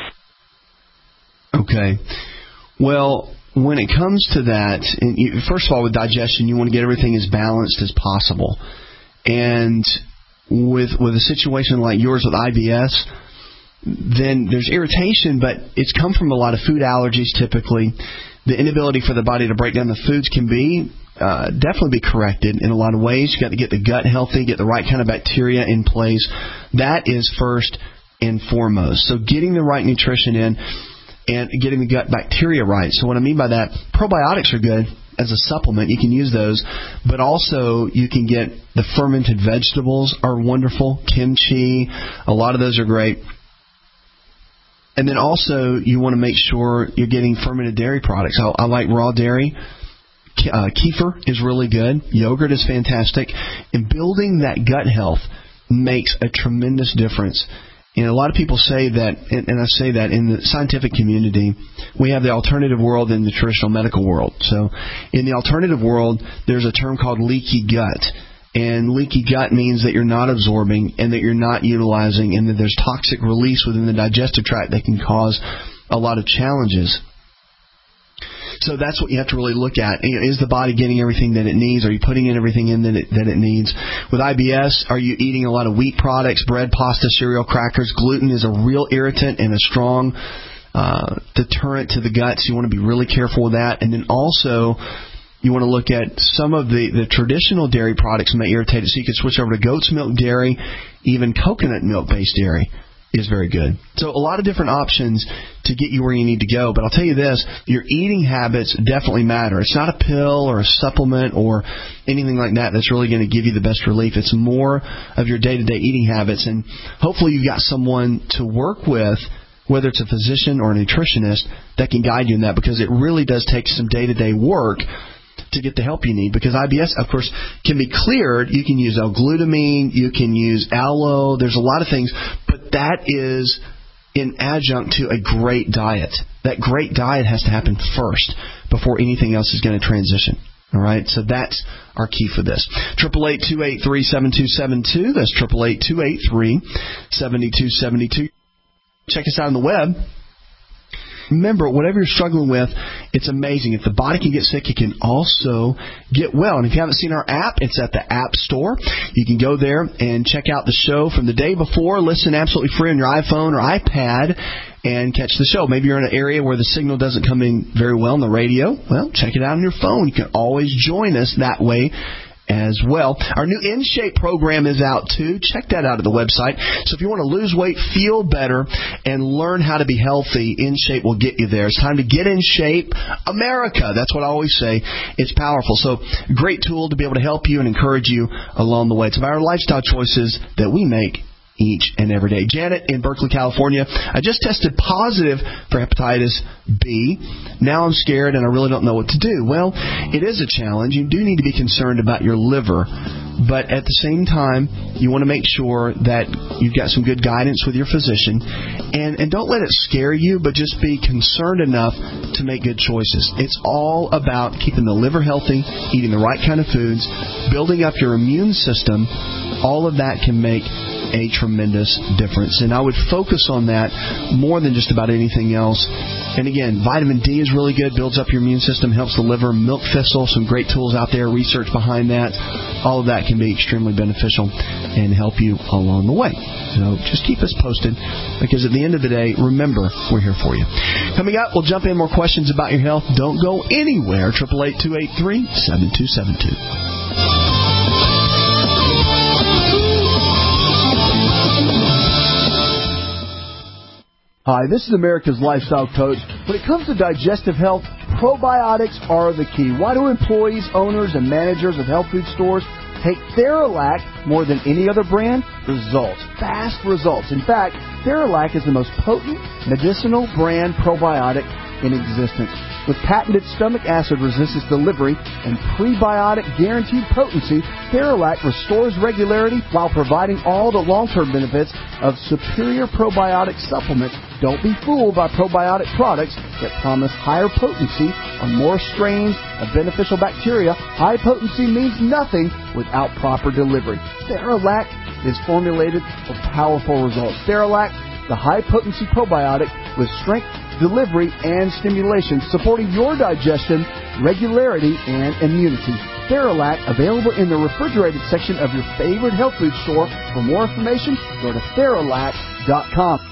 Okay. Well, when it comes to that, and you, first of all, with digestion, you want to get everything as balanced as possible. And with with a situation like yours with I B S, then there's irritation, but it's come from a lot of food allergies typically. The inability for the body to break down the foods can be uh, definitely be corrected in a lot of ways. You've got to get the gut healthy, get the right kind of bacteria in place. That is first and foremost. So getting the right nutrition in and getting the gut bacteria right. So what I mean by that, probiotics are good as a supplement. You can use those. But also you can get the fermented vegetables are wonderful. Kimchi, a lot of those are great. And then also, you want to make sure you're getting fermented dairy products. I, I like raw dairy. Uh, kefir is really good. Yogurt is fantastic. And building that gut health makes a tremendous difference. And a lot of people say that, and, and I say that in the scientific community, we have the alternative world and the traditional medical world. So in the alternative world, there's a term called leaky gut. And leaky gut means that you're not absorbing and that you're not utilizing and that there's toxic release within the digestive tract that can cause a lot of challenges. So that's what you have to really look at. Is the body getting everything that it needs? Are you putting in everything in that it, that it needs? With I B S, are you eating a lot of wheat products, bread, pasta, cereal, crackers? Gluten is a real irritant and a strong uh, deterrent to the gut, so you want to be really careful with that. And then also, you want to look at some of the, the traditional dairy products may irritate it, so you can switch over to goat's milk dairy. Even coconut milk-based dairy is very good. So a lot of different options to get you where you need to go. But I'll tell you this, your eating habits definitely matter. It's not a pill or a supplement or anything like that that's really going to give you the best relief. It's more of your day-to-day eating habits. And hopefully you've got someone to work with, whether it's a physician or a nutritionist, that can guide you in that, because it really does take some day-to-day work to get the help you need, because I B S, of course, can be cleared. You can use L-glutamine, you can use aloe, there's a lot of things, but that is in adjunct to a great diet. That great diet has to happen first before anything else is going to transition. All right, so that's our key for this. eight eight eight, two eight three, seven two seven two. That's eight eight eight, two eight three, seven two seven two. Check us out on the web. Remember, whatever you're struggling with, it's amazing. If the body can get sick, it can also get well. And if you haven't seen our app, it's at the App Store. You can go there and check out the show from the day before. Listen absolutely free on your iPhone or iPad and catch the show. Maybe you're in an area where the signal doesn't come in very well on the radio. Well, check it out on your phone. You can always join us that way as well. Our new In Shape program is out too. Check that out at the website. So if you want to lose weight, feel better, and learn how to be healthy, In Shape will get you there. It's time to get in shape. America, that's what I always say. It's powerful. So great tool to be able to help you and encourage you along the way. It's about our lifestyle choices that we make each and every day. Janet in Berkeley, California. I just tested positive for hepatitis B. Now I'm scared and I really don't know what to do. Well, it is a challenge. You do need to be concerned about your liver. but at the same time, you want to make sure that you've got some good guidance with your physician. And, and don't let it scare you, but just be concerned enough to make good choices. It's all about keeping the liver healthy, eating the right kind of foods, building up your immune system. All of that can make a tremendous difference. And I would focus on that more than just about anything else. And again, vitamin D is really good, builds up your immune system, helps the liver. Milk thistle, some great tools out there, research behind that. All of that can be extremely beneficial and help you along the way. So just keep us posted, because at the end of the day, remember, we're here for you. Coming up, we'll jump in more questions about your health. Don't go anywhere. eight eight eight, two eight three, seven two seven two. Hi, this is America's Lifestyle Coach. When it comes to digestive health, probiotics are the key. Why do employees, owners, and managers of health food stores take Theralac more than any other brand? Results. Fast results. In fact, Theralac is the most potent medicinal brand probiotic in existence. With patented stomach acid resistance delivery and prebiotic guaranteed potency, Theralac restores regularity while providing all the long-term benefits of superior probiotic supplements. Don't be fooled by probiotic products that promise higher potency on more strains of beneficial bacteria. High potency means nothing without proper delivery. Theralac is formulated for powerful results. Theralac, the high-potency probiotic with strength, delivery, and stimulation, supporting your digestion, regularity, and immunity. Theralac, available in the refrigerated section of your favorite health food store. For more information, go to Theralac dot com.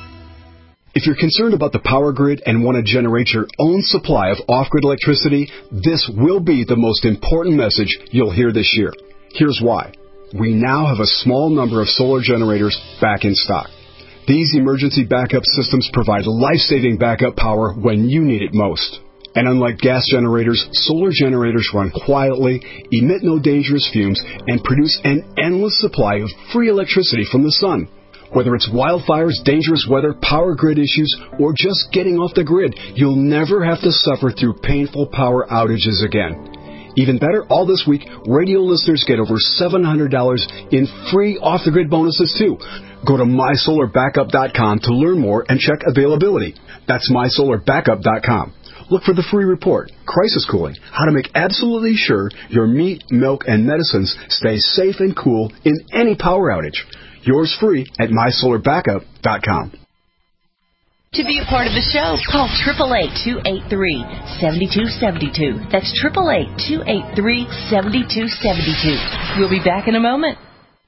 If you're concerned about the power grid and want to generate your own supply of off-grid electricity, this will be the most important message you'll hear this year. Here's why. We now have a small number of solar generators back in stock. These emergency backup systems provide life-saving backup power when you need it most. And unlike gas generators, solar generators run quietly, emit no dangerous fumes, and produce an endless supply of free electricity from the sun. Whether it's wildfires, dangerous weather, power grid issues, or just getting off the grid, you'll never have to suffer through painful power outages again. Even better, all this week, radio listeners get over seven hundred dollars in free off-the-grid bonuses, too. Go to my solar backup dot com to learn more and check availability. That's my solar backup dot com. Look for the free report, Crisis Cooling, how to make absolutely sure your meat, milk, and medicines stay safe and cool in any power outage. Yours free at my solar backup dot com. To be a part of the show, call eight eight eight, two eight three, seven two seven two. That's eight eight eight, two eight three, seven two seven two. We'll be back in a moment.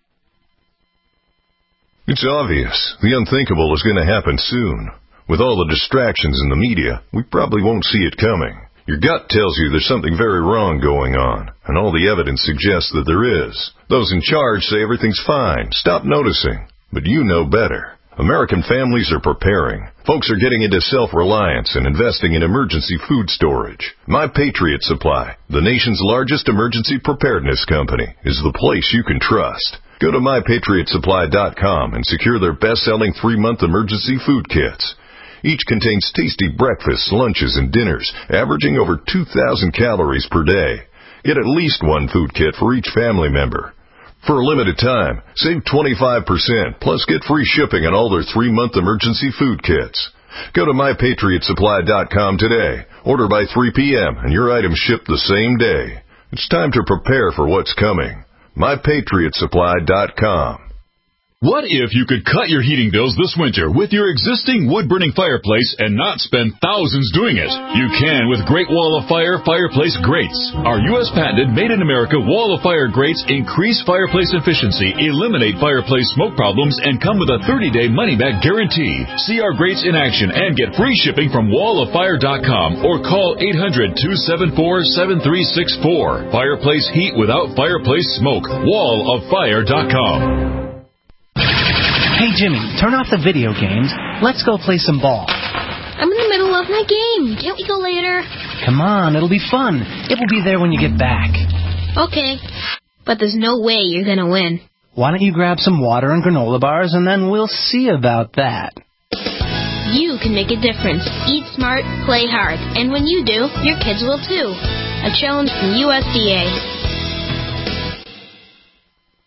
It's obvious. The unthinkable is going to happen soon. With all the distractions in the media, we probably won't see it coming. Your gut tells you there's something very wrong going on, and all the evidence suggests that there is. Those in charge say everything's fine. Stop noticing. But you know better. American families are preparing. Folks are getting into self-reliance and investing in emergency food storage. My Patriot Supply, the nation's largest emergency preparedness company, is the place you can trust. Go to my patriot supply dot com and secure their best-selling three-month emergency food kits. Each contains tasty breakfasts, lunches, and dinners, averaging over two thousand calories per day. Get at least one food kit for each family member. For a limited time, save twenty-five percent, plus get free shipping on all their three-month emergency food kits. Go to my patriot supply dot com today. Order by three p.m. and your items ship the same day. It's time to prepare for what's coming. my patriot supply dot com. What if you could cut your heating bills this winter with your existing wood-burning fireplace and not spend thousands doing it? You can with Great Wall of Fire Fireplace Grates. Our U S patented made-in-America Wall of Fire grates increase fireplace efficiency, eliminate fireplace smoke problems, and come with a thirty-day money-back guarantee. See our grates in action and get free shipping from wall of fire dot com or call eight hundred, two seven four, seven three six four. Fireplace heat without fireplace smoke. wall of fire dot com. Hey, Jimmy, turn off the video games. Let's go play some ball. I'm in the middle of my game. Can't we go later? Come on, it'll be fun. It will be there when you get back. Okay, but there's no way you're going to win. Why don't you grab some water and granola bars, and then we'll see about that. You can make a difference. Eat smart, play hard. And when you do, your kids will too. A challenge from U S D A.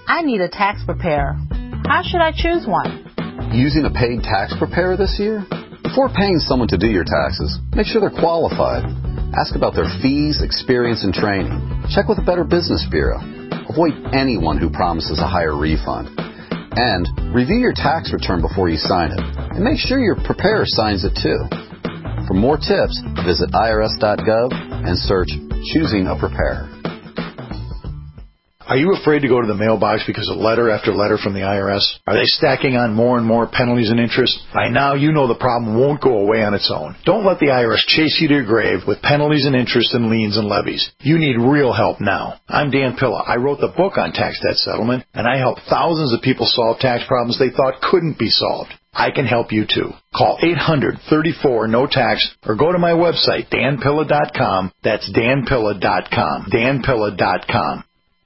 I need a tax preparer. How should I choose one? Using a paid tax preparer this year? Before paying someone to do your taxes, make sure they're qualified. Ask about their fees, experience, and training. Check with a Better Business Bureau. Avoid anyone who promises a higher refund. And review your tax return before you sign it. And make sure your preparer signs it too. For more tips, visit I R S dot gov and search Choosing a Preparer. Are you afraid to go to the mailbox because of letter after letter from the I R S? Are they stacking on more and more penalties and interest? By now, you know the problem won't go away on its own. Don't let the I R S chase you to your grave with penalties and interest and liens and levies. You need real help now. I'm Dan Pilla. I wrote the book on tax debt settlement, and I help thousands of people solve tax problems they thought couldn't be solved. I can help you too. Call eight hundred, thirty-four, no tax or go to my website, dan pilla dot com. That's dan pilla dot com. dan pilla dot com.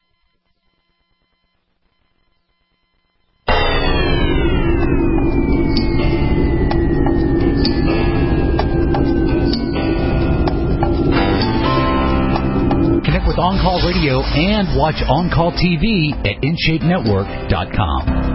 Connect with On Call Radio and watch On Call T V at in shape network dot com.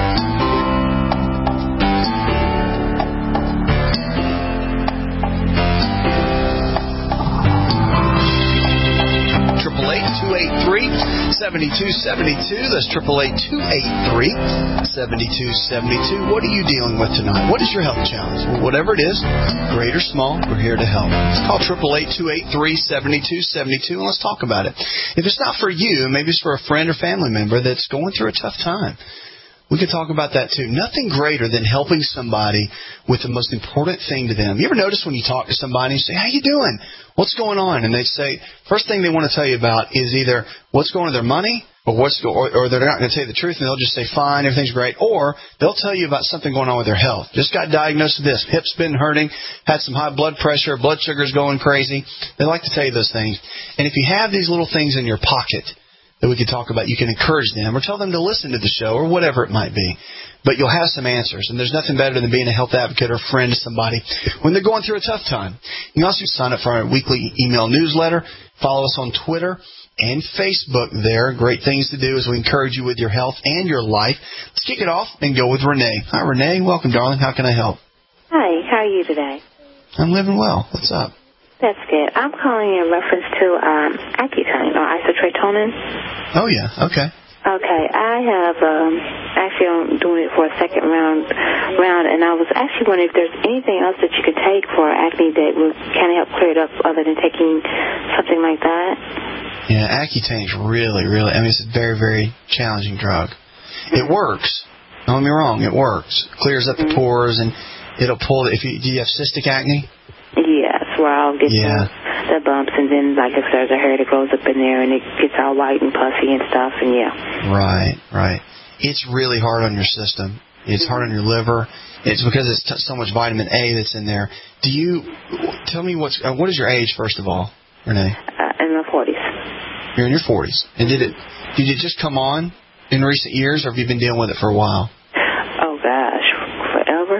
two eight three, seven two seven two. That's eight eight eight, two eight three, seven two seven two. What are you dealing with tonight? What is your health challenge? Well, whatever it is, great or small, we're here to help. Call eight eight eight, two eight three, seven two seven two and let's talk about it. If it's not for you, maybe it's for a friend or family member that's going through a tough time. We could talk about that too. Nothing greater than helping somebody with the most important thing to them. You ever notice when you talk to somebody and you say, how you doing? What's going on? And they say, first thing they want to tell you about is either what's going on with their money or what's go, or, or they're not going to tell you the truth and they'll just say, fine, everything's great. Or they'll tell you about something going on with their health. Just got diagnosed with this. Hip's been hurting, had some high blood pressure, blood sugar's going crazy. They like to tell you those things. And if you have these little things in your pocket that we could talk about, you can encourage them or tell them to listen to the show or whatever it might be. But you'll have some answers, and there's nothing better than being a health advocate or a friend to somebody when they're going through a tough time. You can also sign up for our weekly email newsletter. Follow us on Twitter and Facebook there. Great things to do as we encourage you with your health and your life. Let's kick it off and go with Renee. Hi, Renee. Welcome, darling. How can I help? Hi. How are you today? I'm living well. What's up? That's good. I'm calling in reference to um, Accutane or isotretinoin. Oh, yeah. Okay. Okay. I have, um, actually, I'm doing it for a second round, round, and I was actually wondering if there's anything else that you could take for acne that would kind of help clear it up other than taking something like that. Yeah, Accutane is really, really, I mean, it's a very, very challenging drug. Mm-hmm. It works. Don't get me wrong. It works. Clears up mm-hmm. the pores, and it'll pull, if you, do you have cystic acne? Yes, where I'll get yeah. the, the bumps, and then like if there's a hair that grows up in there, and it gets all white and puffy and stuff, and yeah. Right, right. It's really hard on your system. It's hard on your liver. It's because it's t- so much vitamin A that's in there. Do you tell me what's uh, what is your age first of all, Renee? Uh, in my forties. You're in your forties, and did it did it just come on in recent years, or have you been dealing with it for a while? Oh gosh, forever.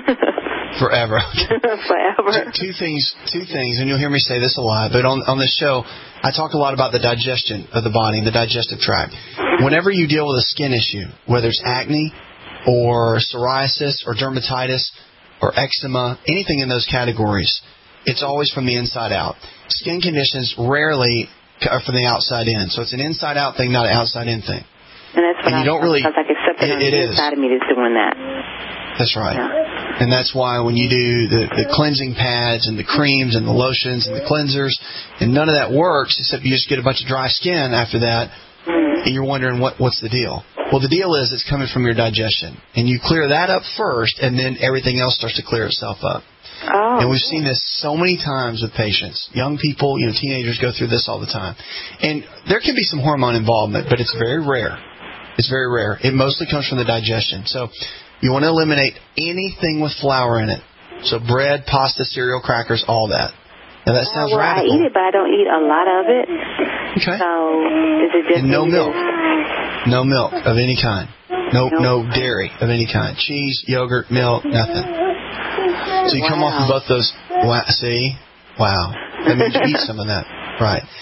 Forever. Forever. Two, two things, two things, and you'll hear me say this a lot, but on, on this show, I talk a lot about the digestion of the body, the digestive tract. Whenever you deal with a skin issue, whether it's acne or psoriasis or dermatitis or eczema, anything in those categories, it's always from the inside out. Skin conditions rarely are from the outside in, so it's an inside-out thing, not an outside-in thing. And that's what and I you don't really. Because like it's something it, on the it inside is. of me that's doing that. That's right. Yeah. And that's why when you do the, the cleansing pads and the creams and the lotions and the cleansers, and none of that works except you just get a bunch of dry skin after that, mm. and you're wondering what what's the deal. Well, the deal is it's coming from your digestion. And you clear that up first, and then everything else starts to clear itself up. Oh. And we've seen this so many times with patients. Young people, you know, teenagers go through this all the time. And there can be some hormone involvement, but it's very rare. It's very rare. It mostly comes from the digestion. So you want to eliminate anything with flour in it. So bread, pasta, cereal, crackers, all that. Now that sounds well, radical. I eat it, but I don't eat a lot of it. Okay. So is it just and no milk. Just... No milk of any kind. No, no dairy of any kind. Cheese, yogurt, milk, nothing. So you wow. come off of both those. Wow, see? Wow. That means you eat some of that. Right.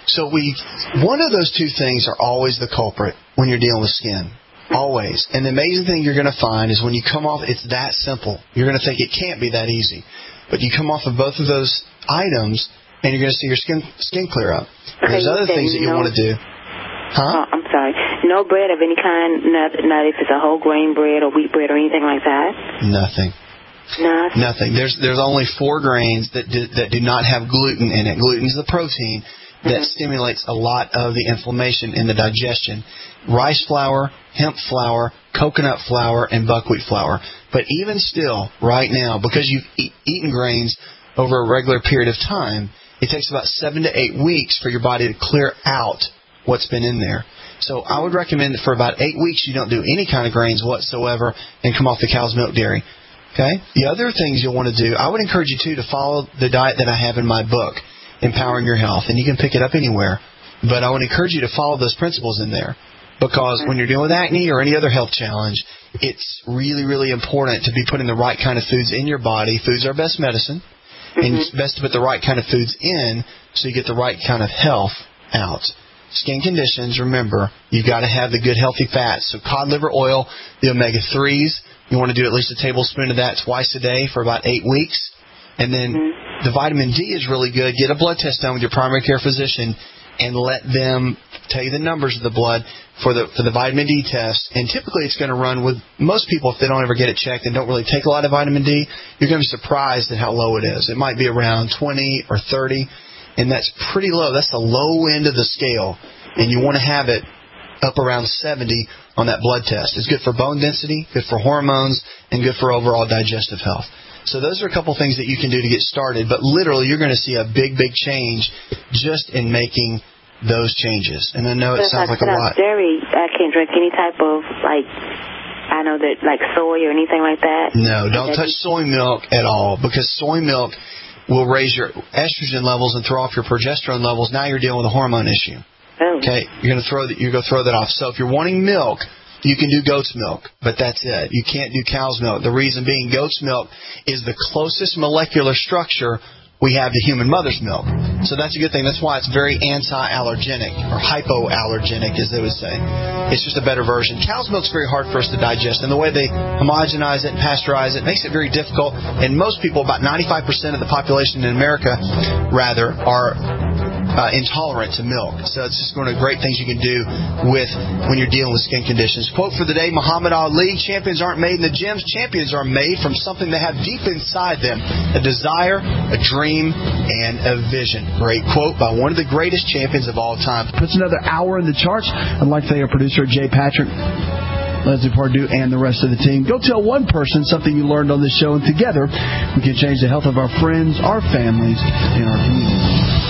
So we, one of those two things are always the culprit when you're dealing with skin. Always. And the amazing thing you're going to find is when you come off, it's that simple. You're going to think it can't be that easy. But you come off of both of those items, and you're going to see your skin skin clear up. And there's other things that you no, want to do. Huh? Oh, I'm sorry. No bread of any kind, not, not if it's a whole grain bread or wheat bread or anything like that? Nothing. Nothing. Nothing. There's there's only four grains that do, that do not have gluten in it. Gluten is the protein that mm-hmm. stimulates a lot of the inflammation in the digestion. Rice flour, hemp flour, coconut flour, and buckwheat flour. But even still, right now, because you've eat, eaten grains over a regular period of time, it takes about seven to eight weeks for your body to clear out what's been in there. So I would recommend that for about eight weeks you don't do any kind of grains whatsoever and come off the cow's milk dairy. Okay? The other things you'll want to do, I would encourage you, too, to follow the diet that I have in my book, Empowering Your Health. And you can pick it up anywhere. But I would encourage you to follow those principles in there. Because when you're dealing with acne or any other health challenge, it's really, really important to be putting the right kind of foods in your body. Foods are best medicine. Mm-hmm. And it's best to put the right kind of foods in so you get the right kind of health out. Skin conditions, remember, you've got to have the good, healthy fats. So cod liver oil, the omega threes, you want to do at least a tablespoon of that twice a day for about eight weeks. And then mm-hmm. the vitamin D is really good. Get a blood test done with your primary care physician and let them tell you the numbers of the blood for the for the vitamin D test. And typically it's going to run with most people, if they don't ever get it checked and don't really take a lot of vitamin D, you're going to be surprised at how low it is. It might be around twenty or thirty, and that's pretty low. That's the low end of the scale, and you want to have it up around seventy on that blood test. It's good for bone density, good for hormones, and good for overall digestive health. So those are a couple things that you can do to get started, but literally you're going to see a big, big change just in making those changes. And I know it sounds like a lot. Dairy, I can't drink any type of, like, I know that, like soy or anything like that. No, don't touch soy milk at all, because soy milk will raise your estrogen levels and throw off your progesterone levels. Now you're dealing with a hormone issue. Oh. Okay, you're going to throw that. You're going to throw that off. So if you're wanting milk, you can do goat's milk, but that's it. You can't do cow's milk. The reason being, goat's milk is the closest molecular structure we have to human mother's milk. So that's a good thing. That's why it's very anti-allergenic, or hypoallergenic, as they would say. It's just a better version. Cow's milk's very hard for us to digest, and the way they homogenize it and pasteurize it makes it very difficult. And most people, about ninety-five percent of the population in America, rather, are uh, intolerant to milk. So it's just one of the great things you can do with when you're dealing with skin conditions. Quote for the day, Muhammad Ali, champions aren't made in the gyms. Champions are made from something they have deep inside them, a desire, a dream, and a vision. Great quote by one of the greatest champions of all time. Puts another hour in the charts. I'd like to thank our producer, Jay Patrick, Leslie Pardue, and the rest of the team. Go tell one person something you learned on this show, and together we can change the health of our friends, our families, and our communities.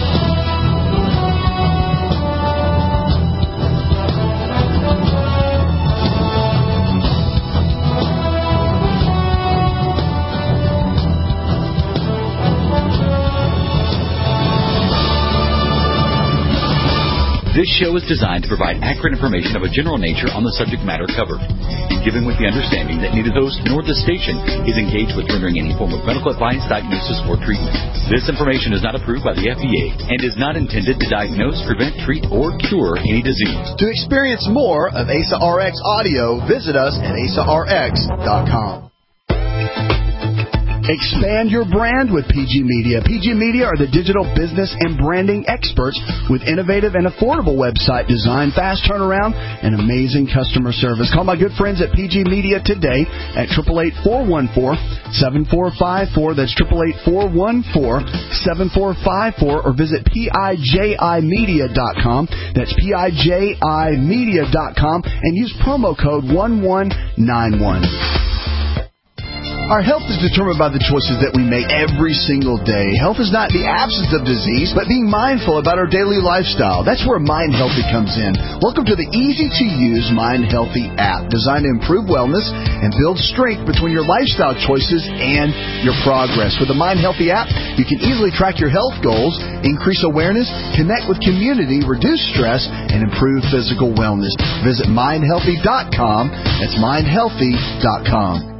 This show is designed to provide accurate information of a general nature on the subject matter covered, given with the understanding that neither host nor the station is engaged with rendering any form of medical advice, diagnosis, or treatment. This information is not approved by the F D A and is not intended to diagnose, prevent, treat, or cure any disease. To experience more of A S A R X audio, visit us at A S A R X dot com. Expand your brand with P G Media. P G Media are the digital business and branding experts with innovative and affordable website design, fast turnaround, and amazing customer service. Call my good friends at P G Media today at eight eight eight, four one four, seven four five four. That's eight eight eight, four one four, seven four five four, or visit P I J I media dot com. That's P I J I media dot com and use promo code one one nine one. Our health is determined by the choices that we make every single day. Health is not the absence of disease, but being mindful about our daily lifestyle. That's where Mind Healthy comes in. Welcome to the easy-to-use Mind Healthy app, designed to improve wellness and build strength between your lifestyle choices and your progress. With the Mind Healthy app, you can easily track your health goals, increase awareness, connect with community, reduce stress, and improve physical wellness. Visit mind healthy dot com. That's mind healthy dot com.